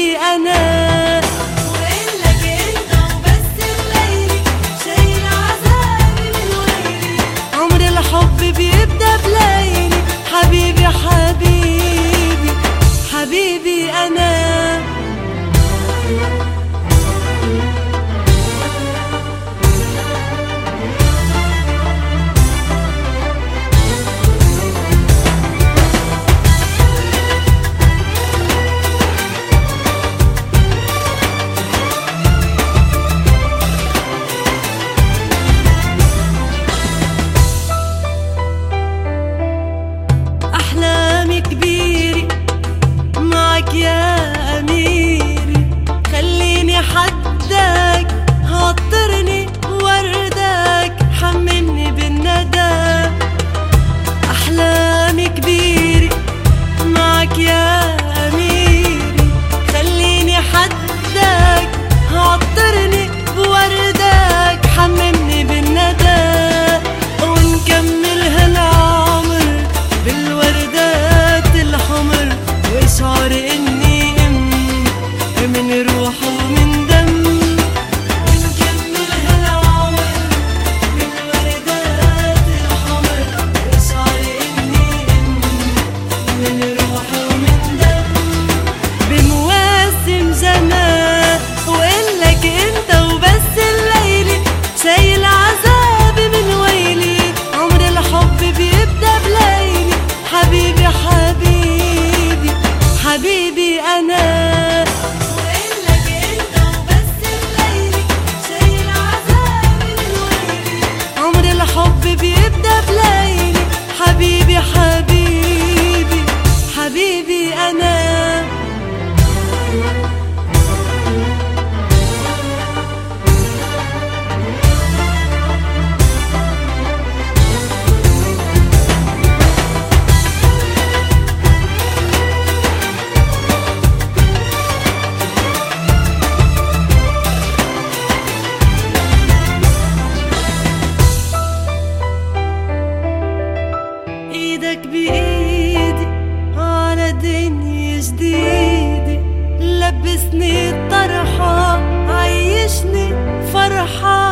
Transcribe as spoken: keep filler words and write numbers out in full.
حبيبي أنا. وإلك أنت وبس الليلي شايل عذابي من ويلي. عمر الحب بيبدأ بليلي حبيبي حبيبي حبيبي أنا. أحلامي كبيرة معك يا أميري، خليني حدك عطرني وردك حملني بالندى. أحلامي كبيرة معك يا أميري، خليني حدك عطرني بوردك حملني بالندى. ونكمل هالعمر بالوردات الحمر، واشعر اني ام من روح ومن دم. ونكمل هالعمر بالوردات الحمر، واشعر اني ام من روح ومن دم. بمواسم زمان وإلك انت وبس الليلي شايل عذابي من ويلي. عمر الحب بيبدأ بليلي حبيبي حبيبي حبيبي أنا. وإلك أنت وبس الليلي شايل عذابي من ويلي. عمر الحب بيبدأ بليلي حبيبي حبيبي حبيبي أنا. ايدك بايدي على دنيا جديدة، لبسني الطرحة عيشني فرحة.